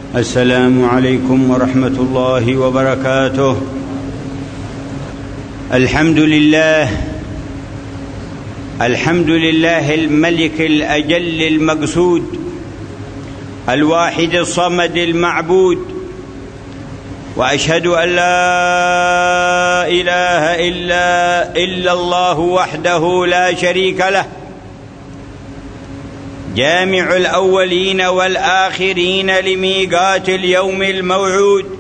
السلام عليكم ورحمة الله وبركاته. الحمد لله الملك الأجل المقصود، الواحد الصمد المعبود، وأشهد أن لا إله إلا الله وحده لا شريك له، جامع الأولين والآخرين لميقات اليوم الموعود.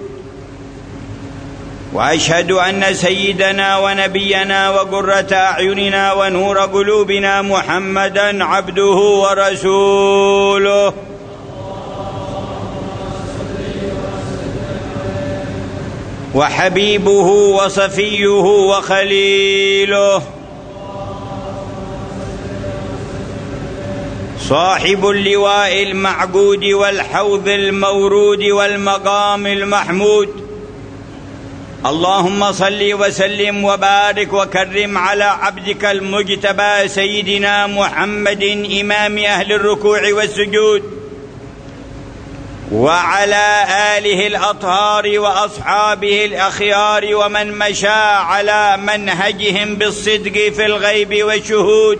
وأشهد أن سيدنا ونبينا وقرة أعيننا ونور قلوبنا محمدًا عبده ورسوله، وحبيبه وصفيه وخليله، صاحب اللواء المعقود والحوض المورود والمقام المحمود. اللهم صل وسلم وبارك وكرم على عبدك المجتبى سيدنا محمد إمام أهل الركوع والسجود، وعلى آله الأطهار وأصحابه الأخيار ومن مشى على منهجهم بالصدق في الغيب والشهود،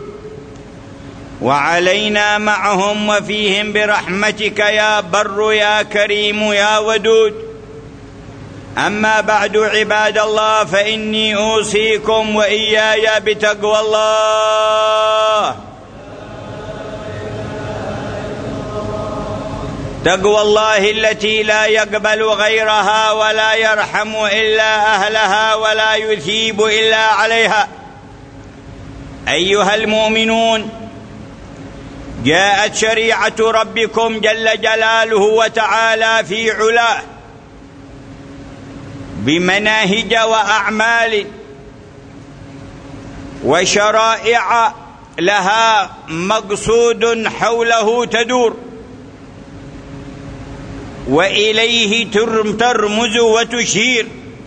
وعلينا معهم وفيهم برحمتك يا بر يا كريم يا ودود. أما بعد، عباد الله، فإني أوصيكم وإياي بتقوى الله، تقوى الله التي لا يقبل غيرها ولا يرحم إلا أهلها ولا يثيب إلا عليها. أيها المؤمنون، جاءت شريعة ربكم جل جلاله وتعالى في علاه بمناهج وأعمال وشرائع لها مقصود حوله تدور، وإليه ترمز وتشير،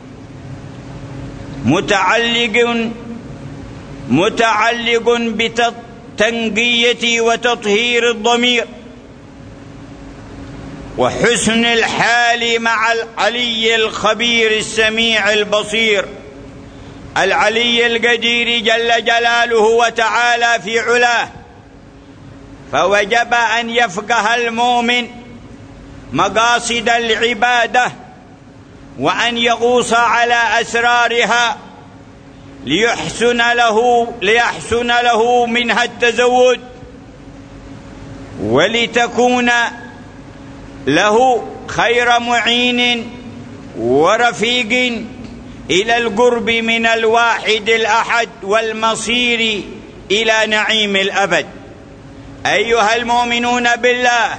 متعلق بتنقية وتطهير الضمير وحسن الحال مع العلي الخبير السميع البصير، العلي القدير جل جلاله وتعالى في علاه. فوجب أن يفقه المؤمن مقاصد العبادة وأن يغوص على أسرارها ليحسن له منها التزود، ولتكون له خير معين ورفيق إلى القرب من الواحد الأحد والمصير إلى نعيم الأبد. أيها المؤمنون بالله،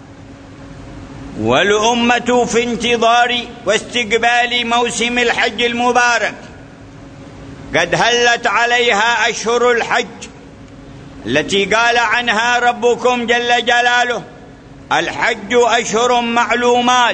والأمة في انتظار واستقبال موسم الحج المبارك، قد هلت عليها أشهر الحج التي قال عنها ربكم جل جلاله: الحج أشهر معلومات،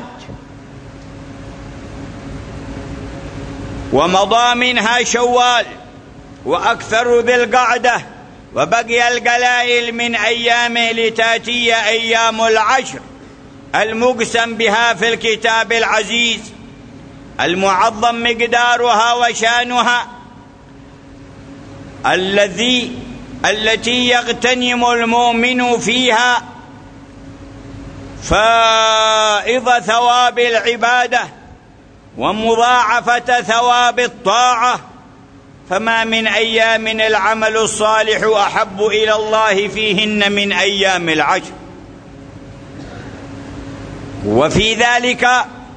ومضى منها شوال وأكثر ذي القعدة، وبقي القلائل من أيامه لتأتي أيام العشر المقسم بها في الكتاب العزيز المعظم مقدارها وشانها، التي يغتنم المؤمن فيها فائض ثواب العبادة ومضاعفة ثواب الطاعة. فما من أيام العمل الصالح أحب إلى الله فيهن من أيام العشر. وفي ذلك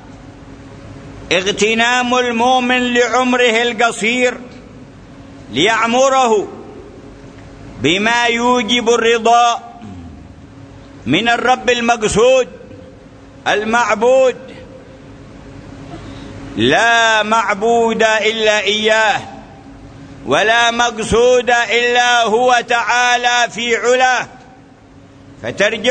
اغتنام المؤمن لعمره القصير ليعمره بما يوجب الرضا من الرب المقصود المعبود، لا معبود إلا إياه ولا مقصود إلا هو تعالى في علاه. فترجع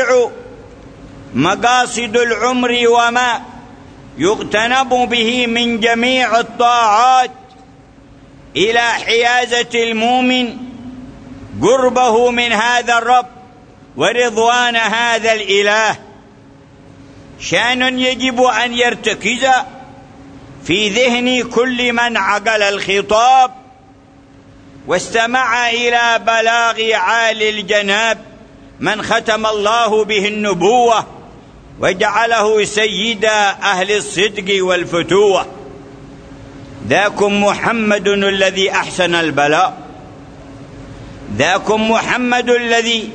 مقاصد العمر وما يغتنم به من جميع الطاعات إلى حيازة المؤمن قربه من هذا الرب ورضوان هذا الإله. شأن يجب أن يرتكز في ذهن كل من عقل الخطاب واستمع إلى بلاغ عالي الجناب من ختم الله به النبوة وجعله سيد أهل الصدق والفتوة. ذاكم محمد الذي أحسن البلاء، ذاكم محمد الذي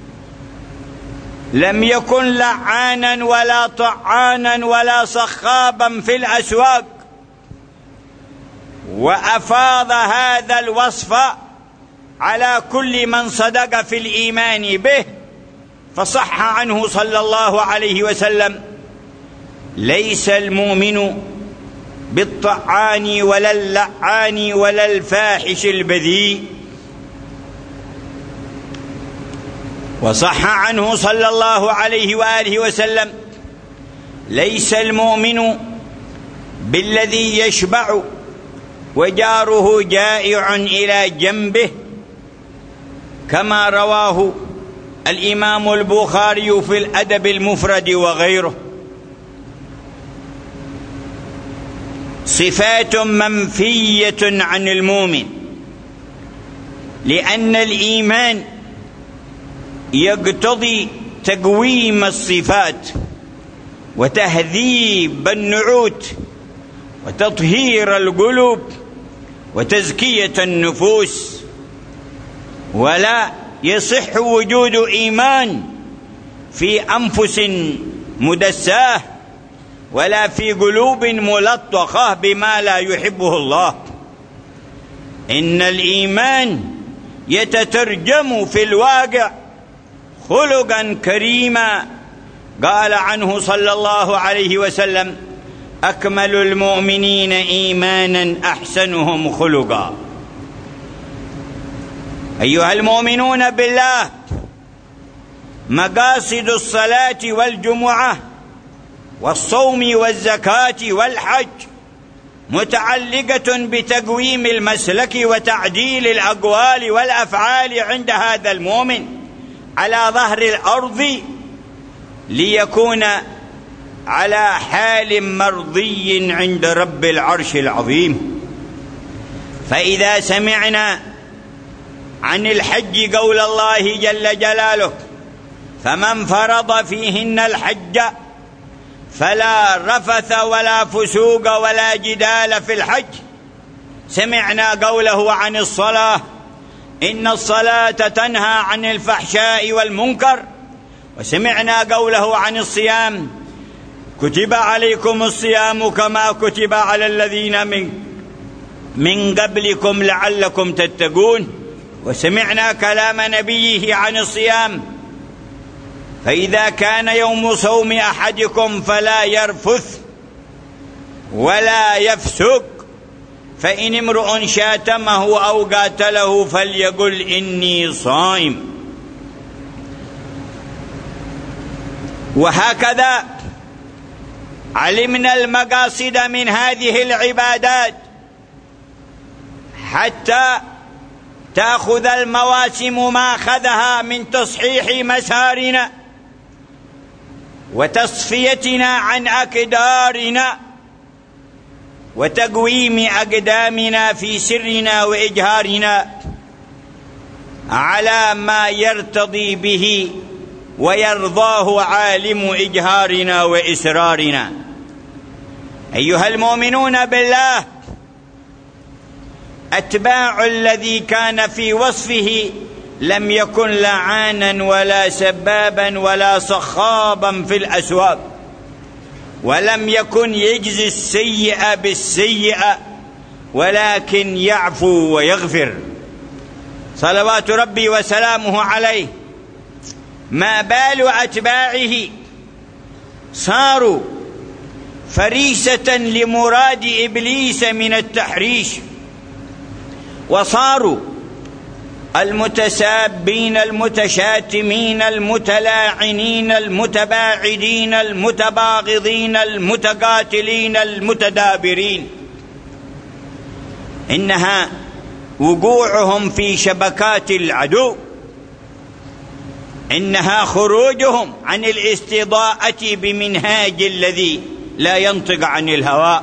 لم يكن لعانا ولا طعانا ولا صخابا في الأسواق، وأفاض هذا الوصف على كل من صدق في الإيمان به، فصح عنه صلى الله عليه وسلم: ليس المؤمن بالطعان ولا اللعان ولا الفاحش البذيء. وصح عنه صلى الله عليه وآله وسلم: ليس المؤمن بالذي يشبع وجاره جائع إلى جنبه، كما رواه الإمام البخاري في الأدب المفرد وغيره. صفات منفية عن المؤمن، لأن الإيمان يقتضي تقويم الصفات وتهذيب النعوت وتطهير القلوب وتزكية النفوس، ولا يصح وجود إيمان في أنفس مدساه ولا في قلوب ملطخة بما لا يحبه الله. إن الإيمان يتترجم في الواقع خلقا كريما، قال عنه صلى الله عليه وسلم: أكمل المؤمنين إيمانا أحسنهم خلقا. أيها المؤمنون بالله، مقاصد الصلاة والجمعة والصوم والزكاة والحج متعلقة بتقويم المسلك وتعديل الأقوال والأفعال عند هذا المؤمن على ظهر الأرض، ليكون على حال مرضي عند رب العرش العظيم. فإذا سمعنا عن الحج قول الله جل جلاله: فمن فرض فيهن الحج فلا رفث ولا فسوق ولا جدال في الحج. سمعنا قوله عن الصلاة: إن الصلاة تنهى عن الفحشاء والمنكر. وسمعنا قوله عن الصيام: كتب عليكم الصيام كما كتب على الذين من قبلكم لعلكم تتقون. وسمعنا كلام نبيه عن الصيام: فإذا كان يوم صوم أحدكم فلا يرفث ولا يفسق، فإن امرؤ شاتمه أو قاتله فليقل إني صائم. وهكذا علمنا المقاصد من هذه العبادات حتى تأخذ المواسم ما أخذها من تصحيح مسارنا وتصفيتنا عن أكدارنا وتقويم أقدامنا في سرنا وإجهارنا على ما يرتضي به ويرضاه عالم إجهارنا وإسرارنا. أيها المؤمنون بالله، أتباع الذي كان في وصفه لم يكن لعانا ولا سبابا ولا صخابا في الأسواق، ولم يكن يجزي السيئة بالسيئة، ولكن يعفو ويغفر صلوات ربي وسلامه عليه. ما بال أتباعه صاروا فريسة لمراد إبليس من التحريش، وصاروا المتسابين المتشاتمين المتلاعنين المتباعدين المتباغضين المتقاتلين المتدابرين. إنها وقوعهم في شبكات العدو إنها خروجهم عن الاستضاءة بمنهاج الذي لا ينطق عن الهوى،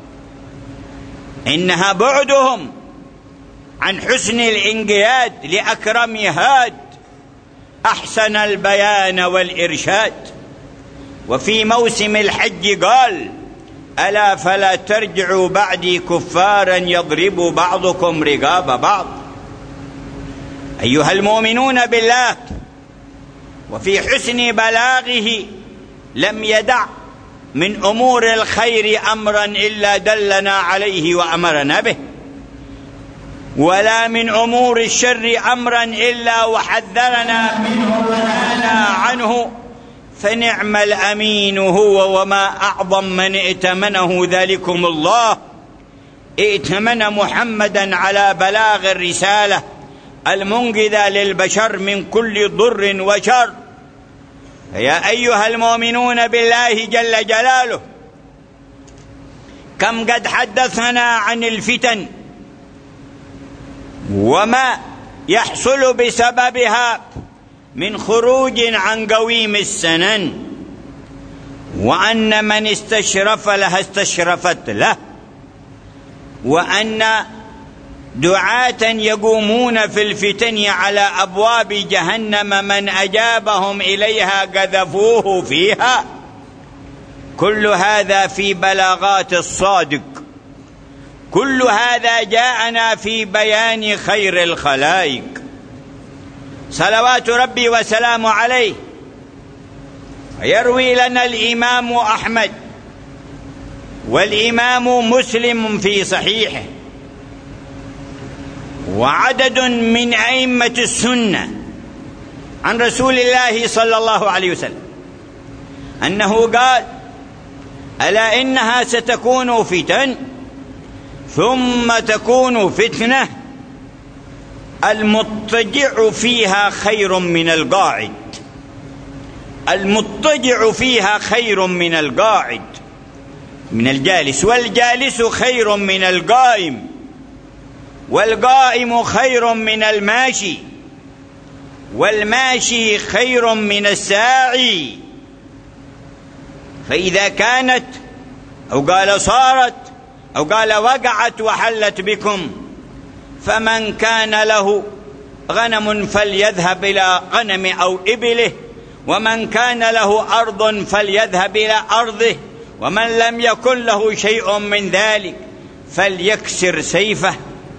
إنها بعدهم عن حسن الانقياد لأكرم هاد أحسن البيان والإرشاد. وفي موسم الحج قال: ألا فلا ترجعوا بعدي كفارا يضرب بعضكم رقاب بعض. أيها المؤمنون بالله، وفي حسن بلاغه لم يدع من أمور الخير أمرا إلا دلنا عليه وأمرنا به، ولا من أمور الشر أمرا إلا وحذرنا منه ونهانا عنه، فنعم الأمين هو وما أعظم من ائتمنه ذلكم الله. ائتمن محمدا على بلاغ الرسالة المنقذة للبشر من كل ضر وشر. يا أيها المؤمنون بالله جل جلاله، كم قد حدثنا عن الفتن وما يحصل بسببها من خروج عن قويم السنن، وأن من استشرف لها استشرفت له، وأن دعاة يقومون في الفتن على أبواب جهنم من أجابهم إليها قذفوه فيها. كل هذا في بلاغات الصادق، كل هذا جاءنا في بيان خير الخلائق صلوات ربي وسلامه عليه. يروي لنا الإمام أحمد والإمام مسلم في صحيحه وعدد من أئمة السنة عن رسول الله صلى الله عليه وسلم أنه قال: ألا إنها ستكون فتن ثم تكون فتنة المضطجع فيها خير من القاعد. المضطجع فيها خير من القاعد، من الجالس، والجالس خير من القائم، والقائم خير من الماشي، والماشي خير من الساعي. فإذا كانت أو قال صارت أو قال وقعت وحلت بكم، فمن كان له غنم فليذهب إلى غنم أو إبله، ومن كان له أرض فليذهب إلى أرضه، ومن لم يكن له شيء من ذلك فليكسر سيفه.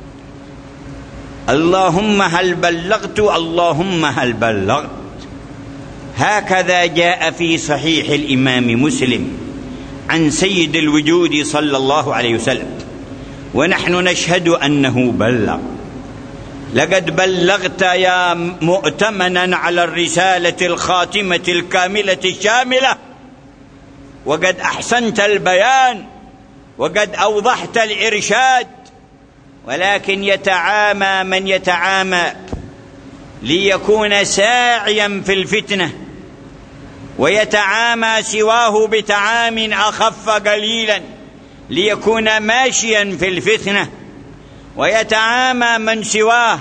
اللهم هل بلغت، اللهم هل بلغت. هكذا جاء في صحيح الإمام مسلم عن سيد الوجود صلى الله عليه وسلم، ونحن نشهد أنه بلغ. لقد بلغت يا مؤتمنا على الرسالة الخاتمة الكاملة الشاملة، وقد أحسنت البيان، وقد أوضحت الإرشاد، ولكن يتعامى من يتعامى ليكون ساعيا في الفتنة، ويتعامى سواه بتعام أخف قليلا ليكون ماشيا في الفتنة، ويتعامى من سواه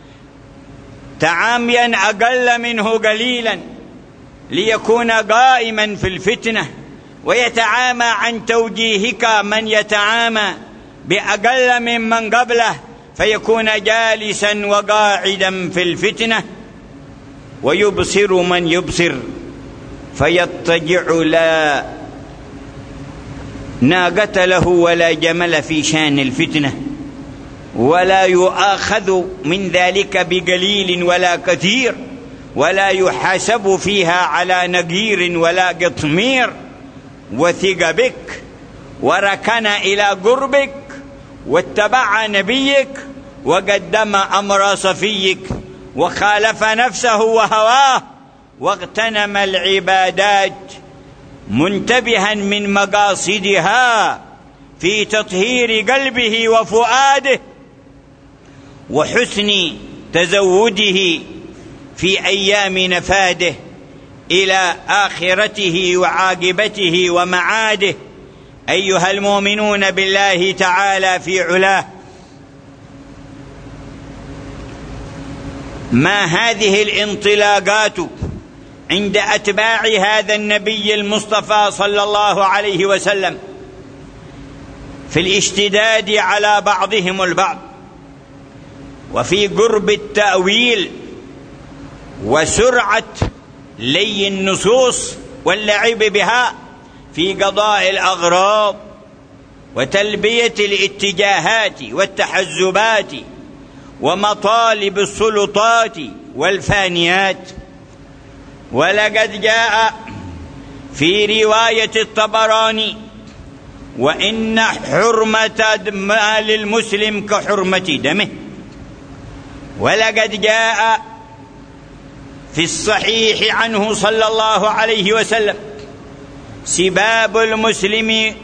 تعاميا أقل منه قليلا ليكون قائما في الفتنة، ويتعامى عن توجيهك من يتعامى بأقل ممن قبله فيكون جالسا وقاعدا في الفتنة، ويبصر من يبصر فيضطجع لا ناقة له ولا جمل في شان الفتنة، ولا يؤاخذ من ذلك بقليل ولا كثير، ولا يحاسب فيها على نقير ولا قطمير. وثق بك وركن إلى قربك واتبع نبيك وقدم أمر صفيك، وخالف نفسه وهواه واغتنم العبادات منتبها من مقاصدها في تطهير قلبه وفؤاده وحسن تزوده في أيام نفاده إلى آخرته وعاقبته ومعاده. أيها المؤمنون بالله تعالى في علاه، ما هذه الانطلاقات عند أتباع هذا النبي المصطفى صلى الله عليه وسلم في الاشتداد على بعضهم البعض، وفي قرب التأويل وسرعة لي النصوص واللعب بها في قضاء الأغراض وتلبية الاتجاهات والتحزبات ومطالب السلطات والفانيات. ولقد جاء في رواية الطبراني: وإن حرمة مال المسلم كحرمة دمه. ولقد جاء في الصحيح عنه صلى الله عليه وسلم: سباب المسلم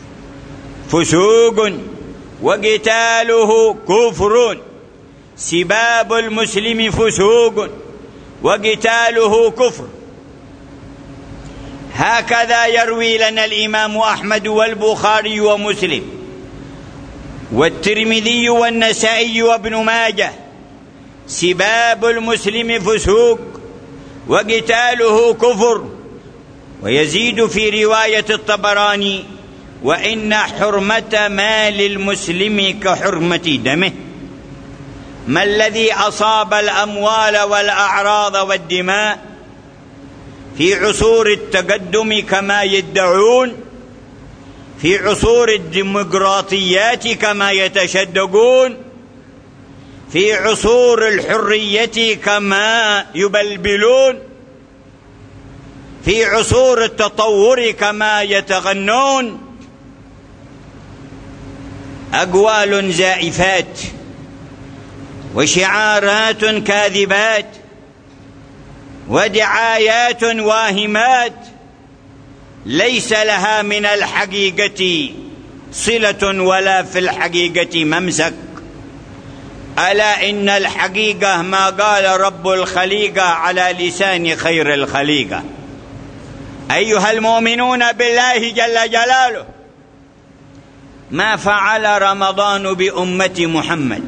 فسوق وقتاله كفر. سباب المسلم فسوق وقتاله كفر. هكذا يروي لنا الإمام أحمد والبخاري ومسلم والترمذي والنسائي وابن ماجه: سباب المسلم فسوق وقتاله كفر. ويزيد في رواية الطبراني: وإن حرمة مال المسلم كحرمة دمه. ما الذي أصاب الأموال والأعراض والدماء في عصور التقدم كما يدعون، في عصور الديمقراطيات كما يتشدقون، في عصور الحرية كما يبلبلون، في عصور التطور كما يتغنون؟ أقوال زائفات وشعارات كاذبات ودعايات واهمات ليس لها من الحقيقة صلة ولا في الحقيقة ممسك. ألا إن الحقيقة ما قال رب الخليقة على لسان خير الخليقة: أيها المؤمنون بالله جل جلاله، ما فعل رمضان بأمة محمد،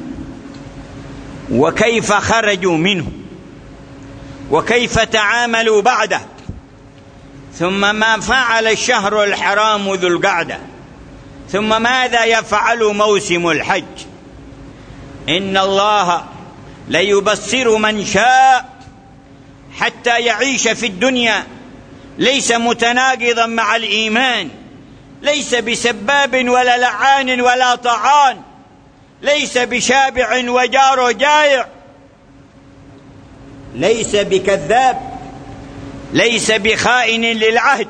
وكيف خرجوا منه، وكيف تعاملوا بعده، ثم ما فعل الشهر الحرام ذو القعدة، ثم ماذا يفعل موسم الحج. إن الله ليبصر من شاء حتى يعيش في الدنيا ليس متناقضا مع الإيمان، ليس بسباب ولا لعان ولا طعان، ليس بشابع وجار جائع، ليس بكذاب، ليس بخائن للعهد،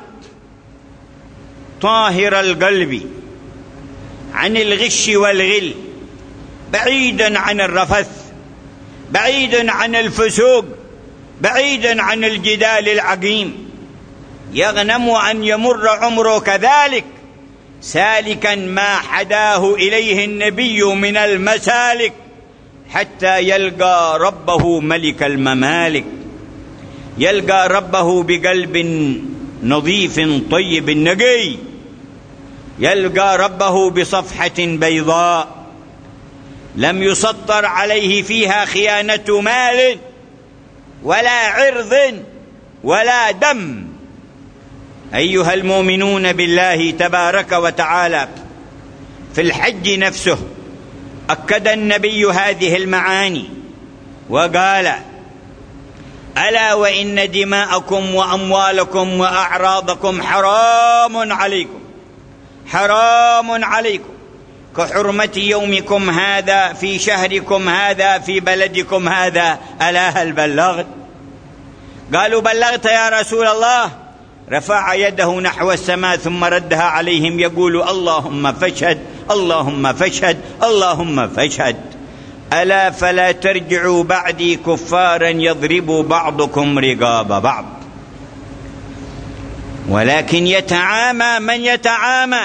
طاهر القلب عن الغش والغل، بعيدا عن الرفث، بعيدا عن الفسوق، بعيدا عن الجدال العقيم. يغنم أن يمر عمره كذلك سالكا ما حداه إليه النبي من المسالك حتى يلقى ربه ملك الممالك، يلقى ربه بقلب نظيف طيب نقي، يلقى ربه بصفحة بيضاء لم يسطر عليه فيها خيانة مال ولا عرض ولا دم. أيها المؤمنون بالله تبارك وتعالى، في الحج نفسه أكد النبي هذه المعاني وقال: ألا وإن دماءكم وأموالكم وأعراضكم حرام عليكم، حرام عليكم كحرمة يومكم هذا في شهركم هذا في بلدكم هذا. ألا هل بلغت؟ قالوا: بلغت يا رسول الله. رفع يده نحو السماء ثم ردها عليهم يقول: اللهم فاشهد، اللهم فاشهد، اللهم فاشهد. ألا فلا ترجعوا بعدي كفارا يضرب بعضكم رقاب بعض. ولكن يتعامى من يتعامى،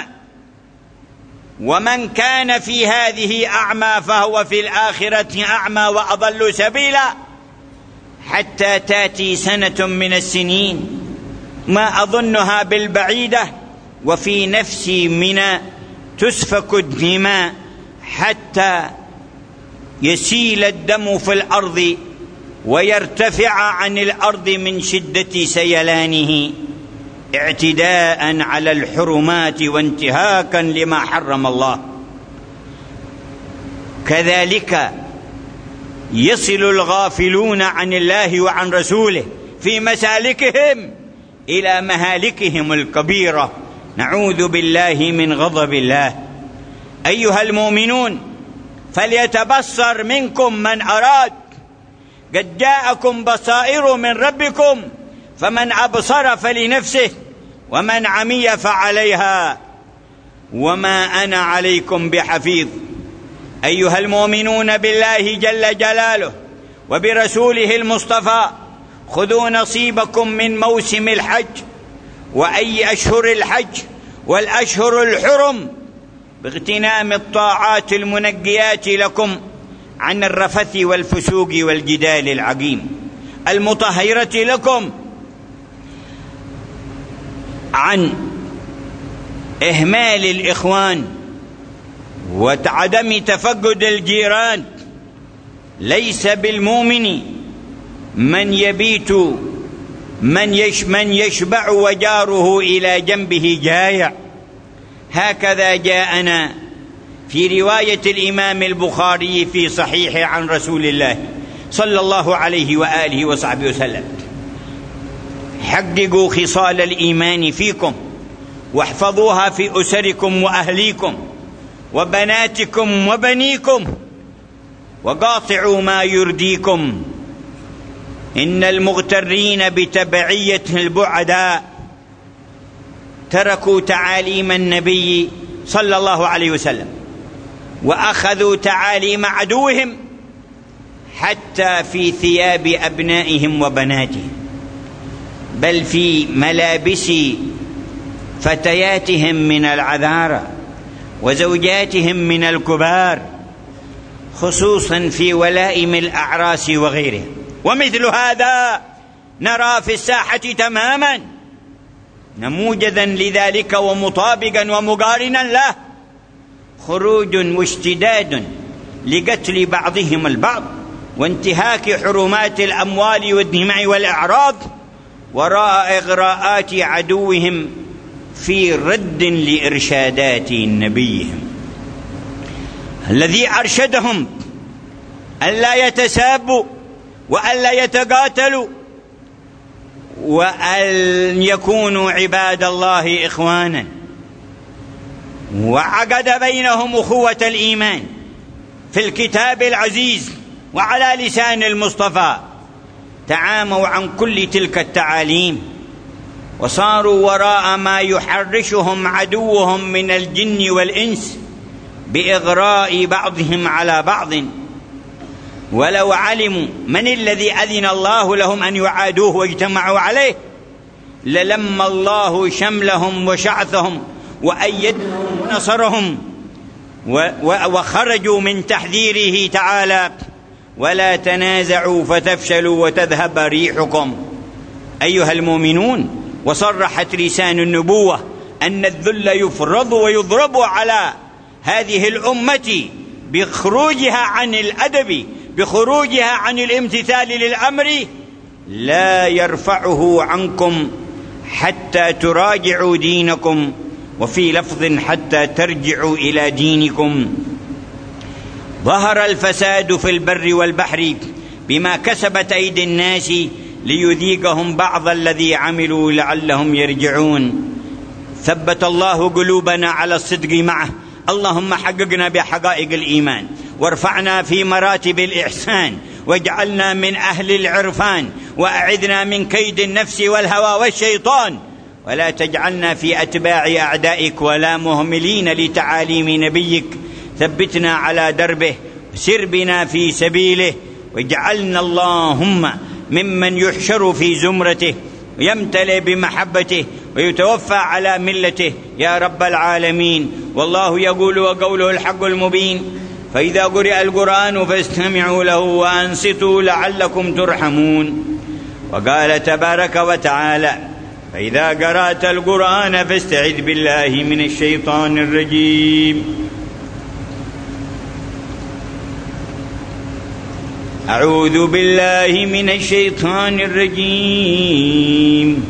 ومن كان في هذه أعمى فهو في الآخرة أعمى وأضل سبيلا، حتى تأتي سنة من السنين ما أظنها بالبعيدة وفي نفسي منى تسفك الدماء حتى يسيل الدم في الأرض ويرتفع عن الأرض من شدة سيلانه اعتداء على الحرمات وانتهاكا لما حرم الله. كذلك يصل الغافلون عن الله وعن رسوله في مسالكهم إلى مهالكهم الكبيرة، نعوذ بالله من غضب الله. أيها المؤمنون، فليتبصر منكم من أراد، قد جاءكم بصائر من ربكم، فمن أبصر فلنفسه ومن عمي فعليها وما أنا عليكم بحفيظ. أيها المؤمنون بالله جل جلاله وبرسوله المصطفى، خذوا نصيبكم من موسم الحج. وأي أشهر الحج والأشهر الحرم باغتنام الطاعات المنجيات لكم عن الرفث والفسوق والجدال العقيم، المطهرة لكم عن إهمال الإخوان وعدم تفقد الجيران. ليس بالمؤمن من يبيت من يشبع وجاره إلى جنبه جائع. هكذا جاءنا في رواية الإمام البخاري في صحيحه عن رسول الله صلى الله عليه وآله وصحبه وسلم: حققوا خصال الإيمان فيكم واحفظوها في أسركم وأهليكم وبناتكم وبنيكم، وقاطعوا ما يرديكم. إن المغترين بتبعية البعداء تركوا تعاليم النبي صلى الله عليه وسلم وأخذوا تعاليم عدوهم حتى في ثياب أبنائهم وبناتهم، بل في ملابس فتياتهم من العذارى وزوجاتهم من الكبار، خصوصا في ولائم الأعراس وغيره. ومثل هذا نرى في الساحة تماما نموذجا لذلك ومطابقا ومقارنا له: خروج واشتداد لقتل بعضهم البعض وانتهاك حرمات الأموال والدماء والأعراض وراء إغراءات عدوهم في رد لإرشادات نبيهم الذي أرشدهم ألا يتسابوا وألا يتقاتلوا وأن يكونوا عباد الله إخوانا، وعقد بينهم أخوة الإيمان في الكتاب العزيز وعلى لسان المصطفى. تعاموا عن كل تلك التعاليم وصاروا وراء ما يحرشهم عدوهم من الجن والإنس بإغراء بعضهم على بعض. ولو علموا من الذي أذن الله لهم أن يعادوه واجتمعوا عليه للم الله شملهم وشعثهم وأيدهم ونصرهم، وخرجوا من تحذيره تعالى: ولا تنازعوا فتفشلوا وتذهب ريحكم. أيها المؤمنون، وصرحت لسان النبوة أن الذل يفرض ويضرب على هذه الأمة بخروجها عن الأدب، بخروجها عن الامتثال للأمر، لا يرفعه عنكم حتى تراجعوا دينكم، وفي لفظ حتى ترجعوا إلى دينكم. ظهر الفساد في البر والبحر بما كسبت أيدي الناس ليذيقهم بعض الذي عملوا لعلهم يرجعون. ثبت الله قلوبنا على الصدق معه، اللهم حققنا بحقائق الإيمان، وارفعنا في مراتب الإحسان، واجعلنا من أهل العرفان، وأعذنا من كيد النفس والهوى والشيطان، ولا تجعلنا في أتباع أعدائك ولا مهملين لتعاليم نبيك. ثبتنا على دربه، سر بنا في سبيله، واجعلنا اللهم ممن يحشر في زمرته ويمتلئ بمحبته ويتوفى على ملته يا رب العالمين. والله يقول وقوله الحق المبين: فإذا قرئ القرآن فاستمعوا له وأنصتوا لعلكم ترحمون. وقال تبارك وتعالى: فإذا قرأت القرآن فاستعذ بالله من الشيطان الرجيم. أعوذ بالله من الشيطان الرجيم.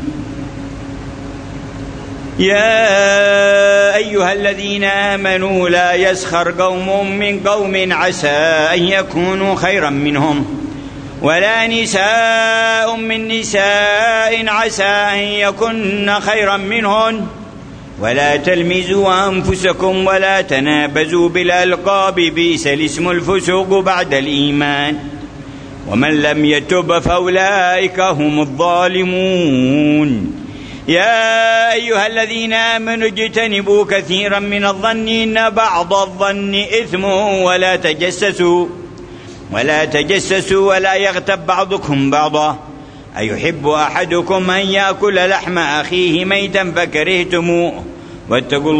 يا أيها الذين آمنوا لا يسخر قوم من قوم عسى أن يكونوا خيرا منهم ولا نساء من نساء عسى أن يكن خيرا منهن ولا تلمزوا أنفسكم ولا تنابزوا بالألقاب بئس الاسم الفسوق بعد الإيمان ومن لم يتب فأولئك هم الظالمون. يا أيها الذين آمنوا اجتنبوا كثيرا من الظن إن بعض الظن إثم ولا تجسسوا ولا يغتب بعضكم بعضا أيحب أحدكم أن يأكل لحم أخيه ميتا فكرهتموه واتقوا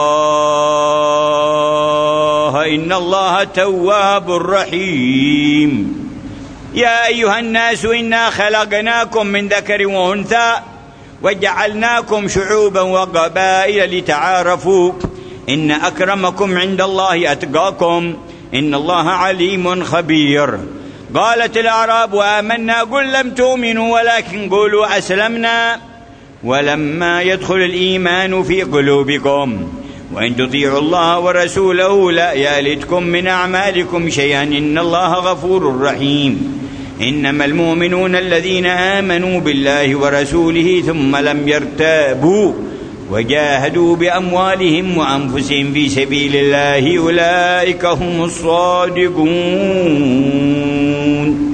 الله إن الله تواب رحيم. يا أيها الناس إنا خلقناكم من ذكر وأنثى وجعلناكم شعوبا وقبائل لتعارفوا إن أكرمكم عند الله أتقاكم إن الله عليم خبير. قالت الأعراب آمنا قل لم تؤمنوا ولكن قولوا أسلمنا ولما يدخل الإيمان في قلوبكم وإن تطيعوا الله ورسوله لا يلتكم من أعمالكم شيئا إن الله غفور رحيم. إنما المؤمنون الذين آمنوا بالله ورسوله ثم لم يرتابوا وجاهدوا بأموالهم وأنفسهم في سبيل الله أولئك هم الصادقون.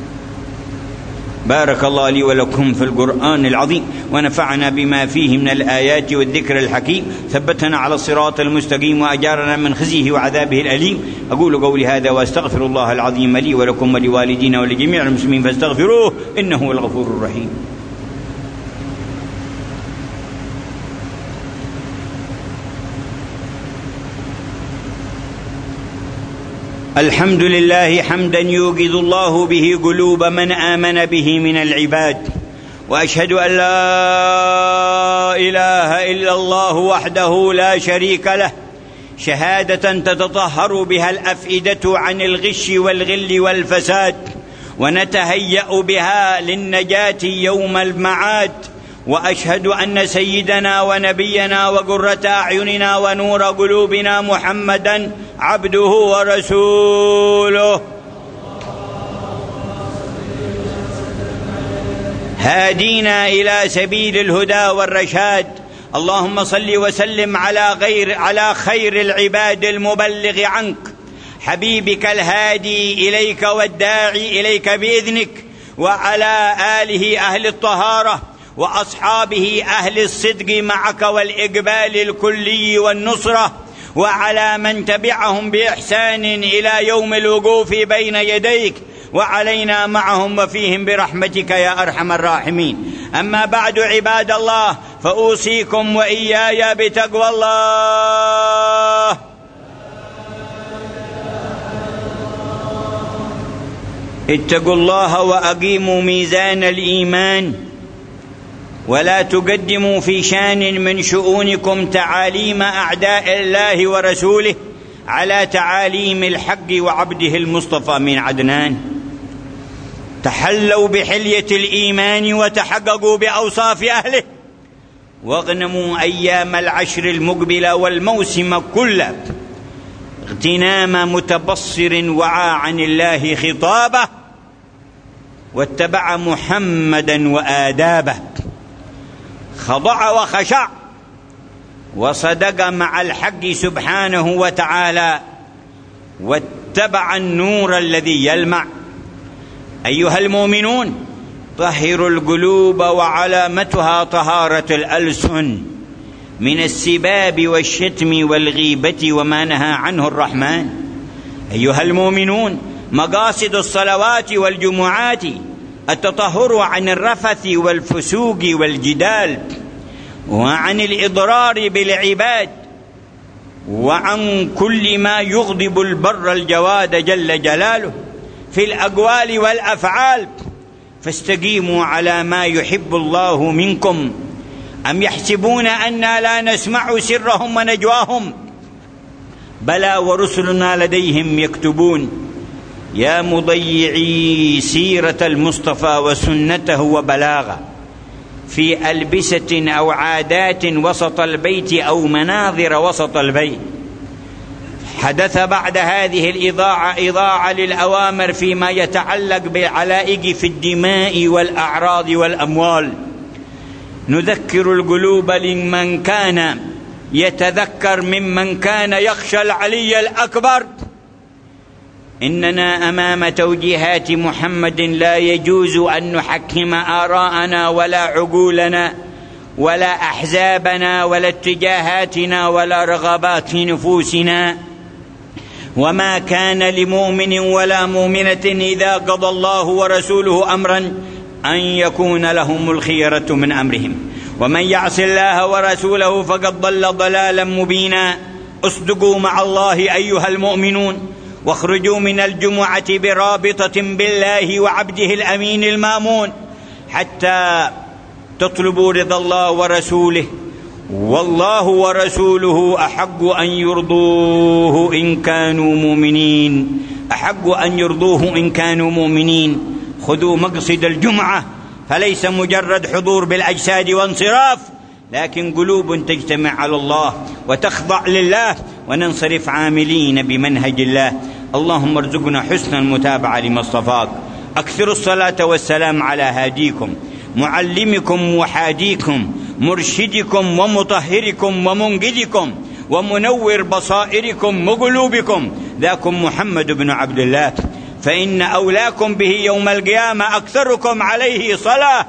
بارك الله لي ولكم في القرآن العظيم ونفعنا بما فيه من الآيات والذكر الحكيم ثبتنا على الصراط المستقيم وأجارنا من خزيه وعذابه الأليم. أقول قولي هذا وأستغفر الله العظيم لي ولكم ولوالدينا ولجميع المسلمين فاستغفروه إنه هو الغفور الرحيم. الحمد لله حمدا يوقظ الله به قلوب من آمن به من العباد وأشهد أن لا إله إلا الله وحده لا شريك له شهادة تتطهر بها الأفئدة عن الغش والغل والفساد ونتهيأ بها للنجاة يوم المعاد. وأشهد أن سيدنا ونبينا وقرة أعيننا ونور قلوبنا محمدا عبده ورسوله هادينا إلى سبيل الهدى والرشاد. اللهم صل وسلم على خير العباد المبلغ عنك حبيبك الهادي إليك والداعي إليك بإذنك وعلى آله أهل الطهارة وأصحابه أهل الصدق معك والإقبال الكلي والنصرة وعلى من تبعهم بإحسان إلى يوم الوقوف بين يديك وعلينا معهم وفيهم برحمتك يا أرحم الراحمين. أما بعد عباد الله فأوصيكم وإياي بتقوى الله. اتقوا الله وأقيموا ميزان الإيمان ولا تقدموا في شان من شؤونكم تعاليم أعداء الله ورسوله على تعاليم الحق وعبده المصطفى من عدنان. تحلوا بحلية الإيمان وتحققوا بأوصاف أهله واغنموا أيام العشر المقبلة والموسم كله اغتنام متبصر وعى عن الله خطابه واتبع محمدا وآدابه خضع وخشع وصدق مع الحق سبحانه وتعالى واتبع النور الذي يلمع. أيها المؤمنون طهروا القلوب وعلامتها طهارة الألسن من السباب والشتم والغيبة وما نهى عنه الرحمن. أيها المؤمنون مقاصد الصلوات والجمعات التطهر عن الرفث والفسوق والجدال وعن الإضرار بالعباد وعن كل ما يغضب البر الجواد جل جلاله في الأقوال والأفعال. فاستقيموا على ما يحب الله منكم. أم يحسبون أننا لا نسمع سرهم ونجواهم بلى ورسلنا لديهم يكتبون. يا مضيعي سيرة المصطفى وسنته وبلاغه في ألبسة أو عادات وسط البيت أو مناظر وسط البيت، حدث بعد هذه الإضاعة إضاعة للأوامر فيما يتعلق بالعلائق في الدماء والأعراض والأموال. نذكر القلوب لمن كان يتذكر ممن كان يخشى العلي الأكبر. إننا أمام توجيهات محمد لا يجوز أن نحكم آراءنا ولا عقولنا ولا أحزابنا ولا اتجاهاتنا ولا رغبات نفوسنا. وما كان لمؤمن ولا مؤمنة إذا قضى الله ورسوله أمرا أن يكون لهم الخيرة من أمرهم، ومن يعص الله ورسوله فقد ضل ضلالا مبينا. اصدقوا مع الله أيها المؤمنون، واخرجوا من الجمعة برابطة بالله وعبده الأمين المامون حتى تطلبوا رضا الله ورسوله، والله ورسوله أحق أن يرضوه إن كانوا مؤمنين، أحق أن يرضوه إن كانوا مؤمنين. خذوا مقصد الجمعة، فليس مجرد حضور بالأجساد وانصراف، لكن قلوب تجتمع على الله وتخضع لله، وننصرف عاملين بمنهج الله. اللهم ارزقنا حسن المتابعة لما اصطفاك. أكثروا الصلاة والسلام على هاديكم معلمكم وحاديكم مرشدكم ومطهركم ومنقذكم ومنور بصائركم وقلوبكم، ذاكم محمد بن عبد الله، فإن أولاكم به يوم القيامة أكثركم عليه صلاة.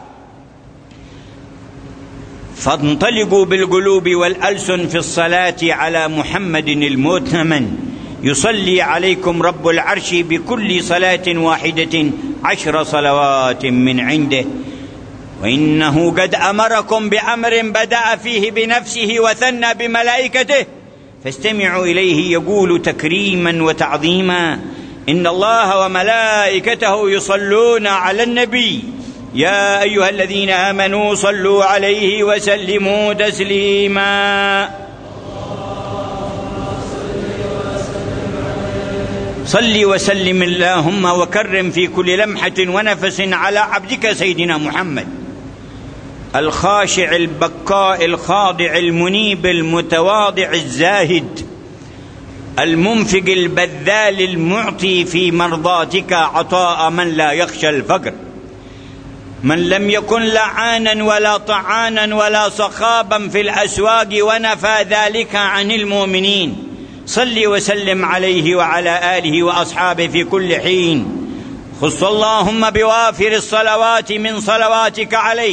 فانطلقوا بالقلوب والألسن في الصلاة على محمد المؤتمن، يصلي عليكم رب العرش بكل صلاة واحدة 10 صلوات من عنده. وإنه قد أمركم بأمر بدأ فيه بنفسه وثنى بملائكته، فاستمعوا إليه يقول تكريما وتعظيما: إن الله وملائكته يصلون على النبي يا أيها الذين آمنوا صلوا عليه وسلموا تسليما. صل وسلم اللهم وكرم في كل لمحة ونفس على عبدك سيدنا محمد الخاشع البكاء الخاضع المنيب المتواضع الزاهد المنفق البذال المعطي في مرضاتك عطاء من لا يخشى الفقر، من لم يكن لعانا ولا طعانا ولا صخابا في الأسواق ونفى ذلك عن المؤمنين. صل وسلم عليه وعلى آله وأصحابه في كل حين. خص اللهم بوافر الصلوات من صلواتك عليه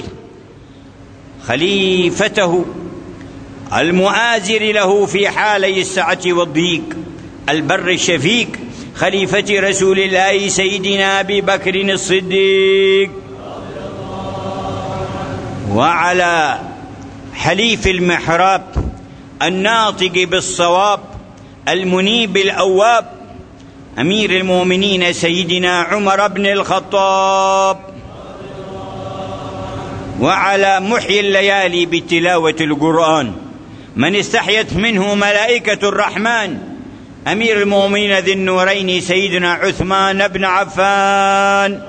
خليفته المؤازر له في حالي السعة والضيق، البر الشفيق، خليفة رسول الله سيدنا أبي بكر الصديق، وعلى حليف المحراب الناطق بالصواب المنيب الأواب أمير المؤمنين سيدنا عمر بن الخطاب، وعلى محيي الليالي بتلاوة القرآن من استحيت منه ملائكة الرحمن أمير المؤمنين ذي النورين سيدنا عثمان بن عفان،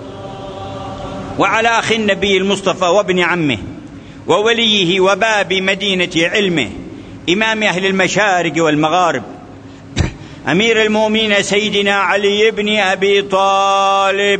وعلى أخي النبي المصطفى وابن عمه ووليه وباب مدينة علمه إمام أهل المشارق والمغارب أمير المؤمنين سيدنا علي بن أبي طالب،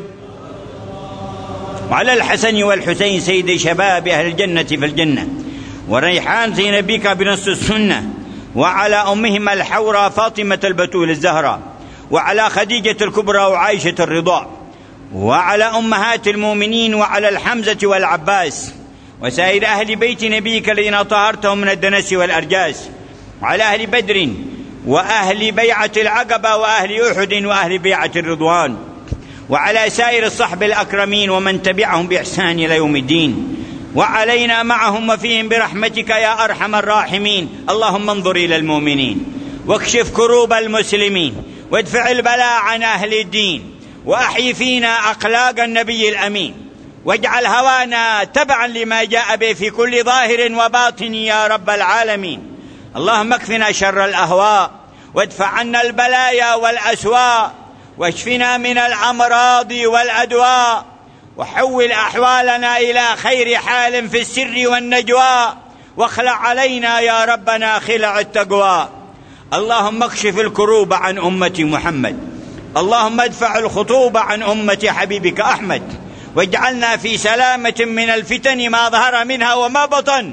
وعلى الحسن والحسين سيد شباب أهل الجنة في الجنة، وريحان زينبك بنص السنة، وعلى أمهما الحورى فاطمة البتول الزهراء، وعلى خديجة الكبرى وعائشة الرضا، وعلى أمهات المؤمنين، وعلى الحمزة والعباس وسائر أهل بيت نبيك الذين طهرتهم من الدنس والأرجاس، وعلى أهل بدر وأهل بيعة العقبة وأهل أحد وأهل بيعة الرضوان، وعلى سائر الصحب الأكرمين ومن تبعهم بإحسان إلى يوم الدين، وعلينا معهم وفيهم برحمتك يا أرحم الراحمين. اللهم انظر إلى المؤمنين واكشف كروب المسلمين وادفع البلاء عن أهل الدين، وأحي فينا أخلاق النبي الأمين، واجعل هوانا تبعا لما جاء به في كل ظاهر وباطن يا رب العالمين. اللهم اكفنا شر الأهواء وادفع عنا البلايا والأسواء، واشفنا من الأمراض والأدواء، وحول أحوالنا إلى خير حال في السر والنجوى، واخلع علينا يا ربنا خلع التقوى. اللهم اكشف الكروب عن أمة محمد، اللهم ادفع الخطوب عن أمة حبيبك أحمد، واجعلنا في سلامة من الفتن ما ظهر منها وما بطن.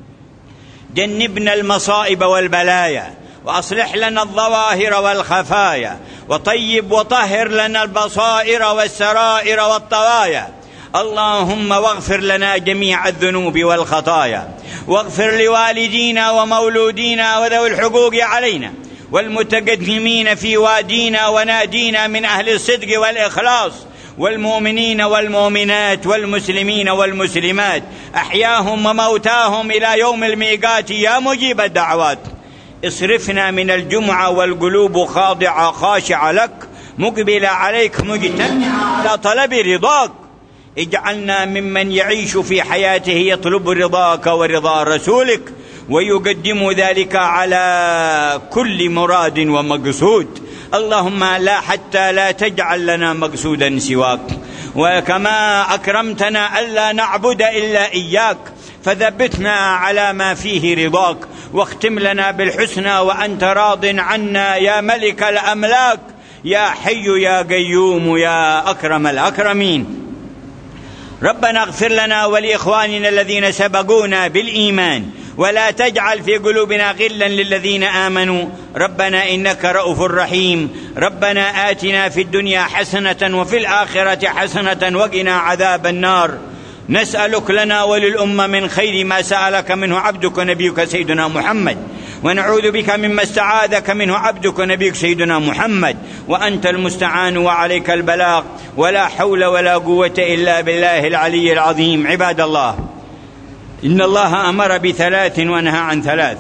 جنبنا المصائب والبلايا، وأصلح لنا الظواهر والخفايا، وطيب وطهر لنا البصائر والسرائر والطوايا. اللهم واغفر لنا جميع الذنوب والخطايا، واغفر لوالدينا ومولودينا وذوي الحقوق علينا، والمتقدمين في وادينا ونادينا من أهل الصدق والإخلاص، والمؤمنين والمؤمنات والمسلمين والمسلمات أحياهم وموتاهم إلى يوم الميقات يا مجيب الدعوات. اصرفنا من الجمعة والقلوب خاضعة خاشعة لك، مقبلة عليك مجتمعة على طلب رضاك. اجعلنا ممن يعيش في حياته يطلب رضاك ورضا رسولك، ويقدم ذلك على كل مراد ومقصود. اللهم لا حتى لا تجعل لنا مقصودا سواك، وكما أكرمتنا ألا نعبد إلا إياك، فثبتنا على ما فيه رضاك، واختم لنا بالحسنى وأنت راض عنا يا ملك الأملاك، يا حي يا قيوم يا أكرم الأكرمين. ربنا اغفر لنا ولإخواننا الذين سبقونا بالإيمان، ولا تجعل في قلوبنا غلا للذين آمنوا، ربنا إنك رؤوف رحيم. ربنا آتنا في الدنيا حسنة وفي الآخرة حسنة وقنا عذاب النار. نسألك لنا وللأمة من خير ما سألك منه عبدك نبيك سيدنا محمد، ونعوذ بك مما استعاذك منه عبدك نبيك سيدنا محمد، وأنت المستعان وعليك البلاغ، ولا حول ولا قوة إلا بالله العلي العظيم. عباد الله، إن الله أمر بثلاث ونهى عن ثلاث.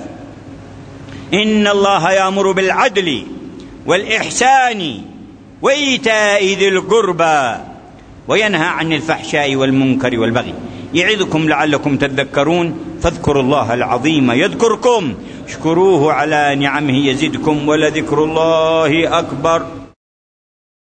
إن الله يأمر بالعدل والإحسان وإيتاء ذي القربى، وينهى عن الفحشاء والمنكر والبغي، يعظكم لعلكم تذكرون. فاذكروا الله العظيم يذكركم، اشكروه على نعمه يزدكم، ولذكر الله أكبر.